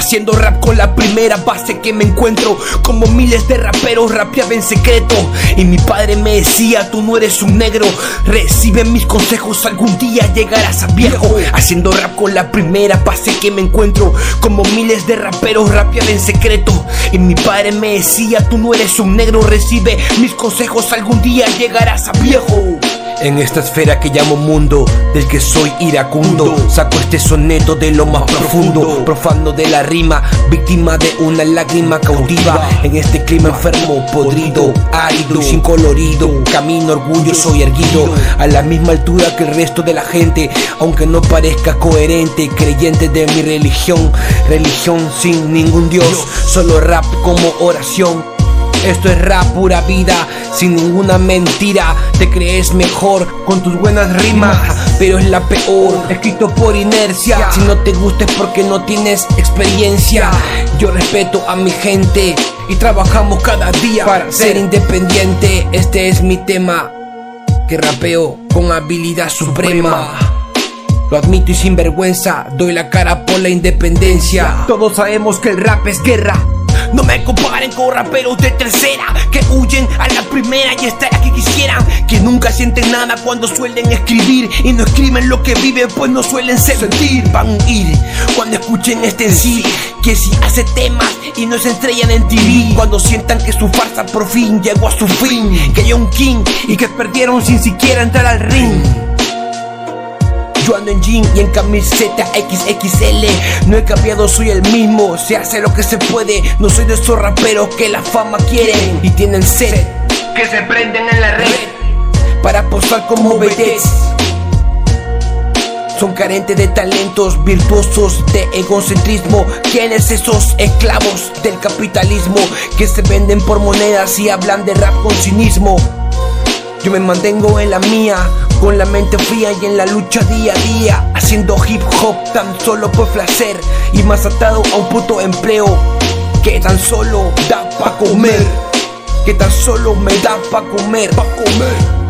haciendo rap con la primera base que me encuentro. Como miles de raperos rapeaba en secreto, y mi padre me decía: tú no eres un negro, recibe mis consejos, algún día llegarás a viejo. Haciendo rap con la primera base que me encuentro. Como miles de raperos rapeaba en secreto, y mi padre me decía: tú no eres un negro, recibe mis consejos, algún día llegarás a viejo. En esta esfera que llamo mundo, del que soy iracundo, saco este soneto de lo más profundo, profano de la rima, víctima de una lágrima cautiva. En este clima enfermo, podrido, árido y sin colorido, camino orgulloso y erguido, a la misma altura que el resto de la gente, aunque no parezca coherente, creyente de mi religión, religión sin ningún dios, solo rap como oración. Esto es rap, pura vida, sin ninguna mentira. Te crees mejor con tus buenas rimas, pero es la peor, escrito por inercia. Si no te gusta es porque no tienes experiencia. Yo respeto a mi gente y trabajamos cada día para ser independiente. Este es mi tema, que rapeo con habilidad suprema. Lo admito y sin vergüenza, doy la cara por la independencia. Todos sabemos que el rap es guerra. No me comparen con raperos de tercera, que huyen a la primera y estar aquí quisieran, que nunca sienten nada cuando suelen escribir, y no escriben lo que viven pues no suelen sentir. Van a huir cuando escuchen este en sí, que si hace temas y no se estrellan en TV, cuando sientan que su farsa por fin llegó a su fin, que hay un king y que perdieron sin siquiera entrar al ring. Yo ando en jean y en camiseta XXL, no he cambiado, soy el mismo, se hace lo que se puede. No soy de esos raperos que la fama quieren y tienen sed, que se prenden en la red para posar como vedettes. Son carentes de talentos, virtuosos de egocentrismo. ¿Quiénes esos esclavos del capitalismo que se venden por monedas y hablan de rap con cinismo? Yo me mantengo en la mía, con la mente fría y en la lucha día a día, haciendo hip hop tan solo por placer y más atado a un puto empleo que tan solo da pa' comer, que tan solo me da pa' comer.